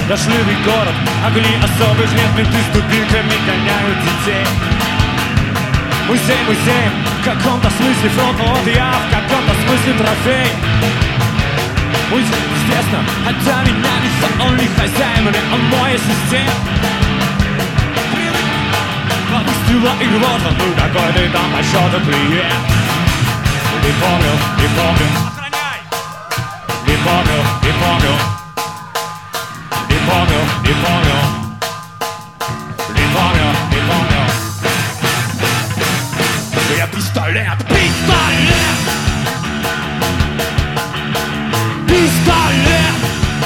дождливый город, огней особых нет, менты с дубинками гоняют детей. Музей, музей, в каком-то смысле фронт, но вот я в каком-то смысле трофей. Музей, естественно, хотя меня не он не хозяин, но он мой ассистент. Выстрела и рвота, ну какой ты там по счету клиент. Не помню, не помню. Охраняй! Не помню, не помню. Не помню, не помню. Не помню, не помню. Я пистолет, пистолет! Пистолет!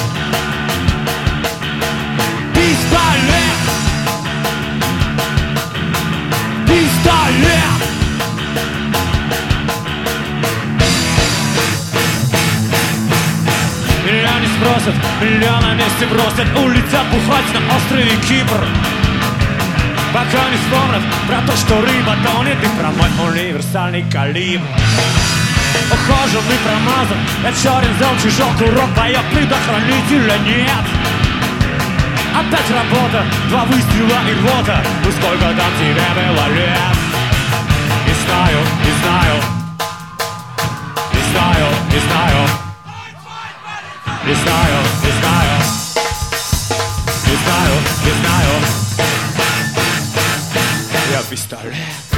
Пистолет! Пистолет! Меня не спросят, меня на месте бросят, улетят бухать на острове Кипр. Пока не вспомнят про то, что рыба тонет, и про мой универсальный калибр. Ухоженный промазан, я черен взял чужой курок, боек предохранителя нет. Опять работа, 2 выстрела и рвота, ну сколько там тебе было лет? Не знаю, не знаю. Не знаю, не знаю. Не знаю, не знаю. Не знаю, не знаю. Я пистолет.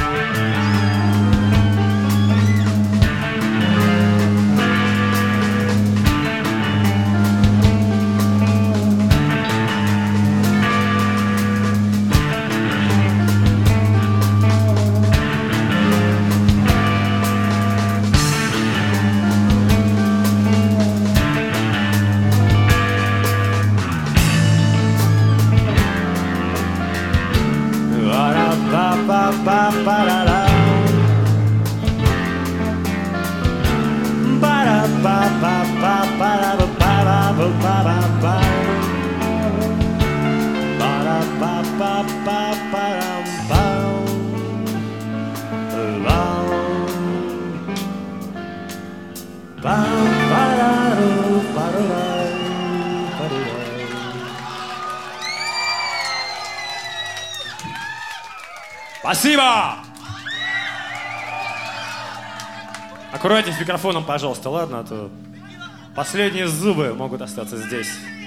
Спасибо! Аккуратнее с микрофоном, пожалуйста, ладно? А то последние зубы могут остаться здесь.